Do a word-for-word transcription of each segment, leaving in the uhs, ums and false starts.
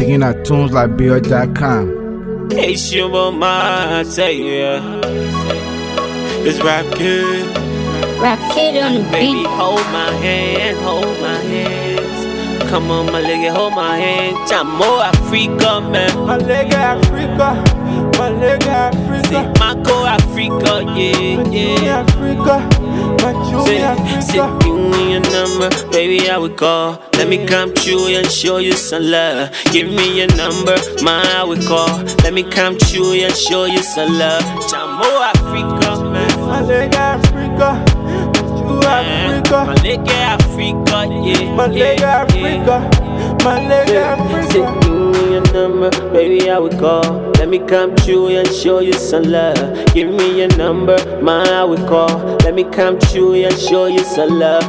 Picking at tunes like B R dot com. Hey, Shumbo, I tell you, yeah. It's Rap Kid. Rap Kid on the Baby, beat. hold my hand, hold my hands. Come on, my lady, hold my hand. Chamo Africa, man. My leg Africa, my leg Africa. See, Marco Africa, yeah, yeah. Africa, my junior Say, Africa. give me your number, baby, I will call. Let me come through and show you some love. Give me your number, my I will call. Let me come through and show you some love. Chamo Africa, man. My leg Africa, my Africa. My leg Africa, yeah. My leg yeah, Africa, my leg Say, Africa. give me your number, baby, I will call. Let me come through and show you some love. Give me your number, my I will call. Let me come through and show you some love.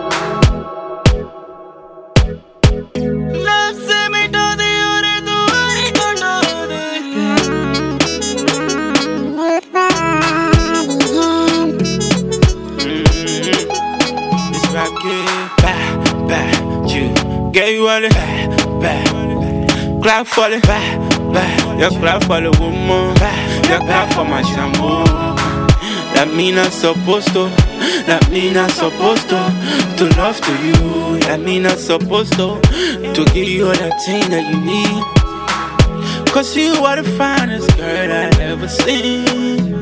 Get you all it, back, clap for it, back, back. You clap for the woman, you clap for my shampoo. That mean I'm supposed to, that mean I'm supposed to, to love to you. That mean I'm supposed to, to give you all that thing that you need. Cause you are the finest girl I've ever seen.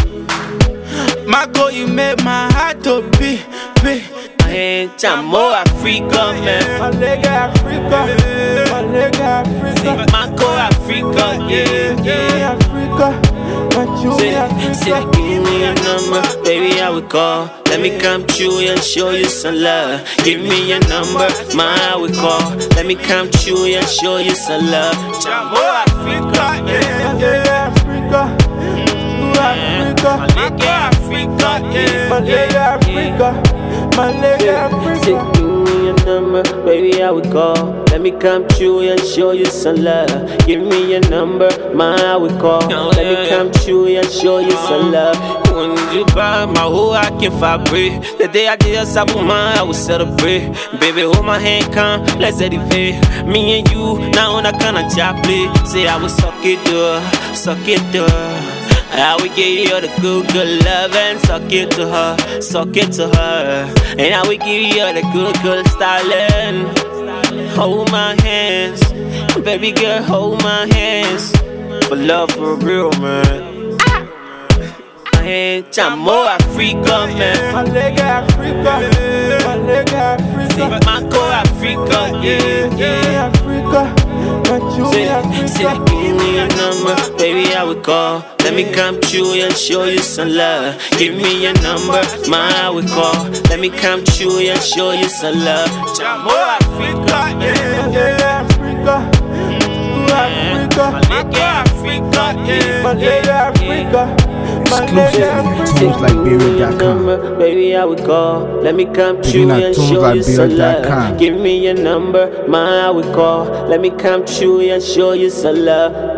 My girl, you make my heart to beat, beat. Hey, Chamo Africa, man. My leg Africa, my leg Africa. Marco Africa, yeah, yeah. Africa, my junior Say, Africa. give me your number, baby, I will call. Let me come through and show you some love. Give me your number, my I will call. Let me come through and show you some love. Chamo Africa, yeah, yeah. Africa, Africa. My leg Africa, yeah, my leg Africa. My leg Africa. Say, give me your number, baby, I will call. Let me come through and show you some love. Give me your number, my I will call. Let me come through and show you some love. When you buy my whole I can vibrate. The day I did a sabuma, I will celebrate. Baby, hold my hand, come, let's elevate. Me and you, now on a kind of job play. Say I will suck it up, suck it up. I will give you the good, good love and suck it to her, suck it to her. And I will give you the good, good styling. Hold my hands, baby girl, hold my hands. For love, for real, man. Hey, Chamo Africa, man. My leg Africa, my leg Africa. Marco Africa, yeah, yeah. Africa, my junior Africa. Say, give me your number, baby, I will call. Let me come through and show you some love. Give me your number, my I will call. Let me come through and show you some love. Chamo Africa, yeah, yeah. Africa, Africa. My leg Africa, yeah, my leg Africa. Exclusive tunes like B R dot com. Baby, I will call. Let me come through and show you some love. Give me your number, my I will call. Let me come through and show you some love.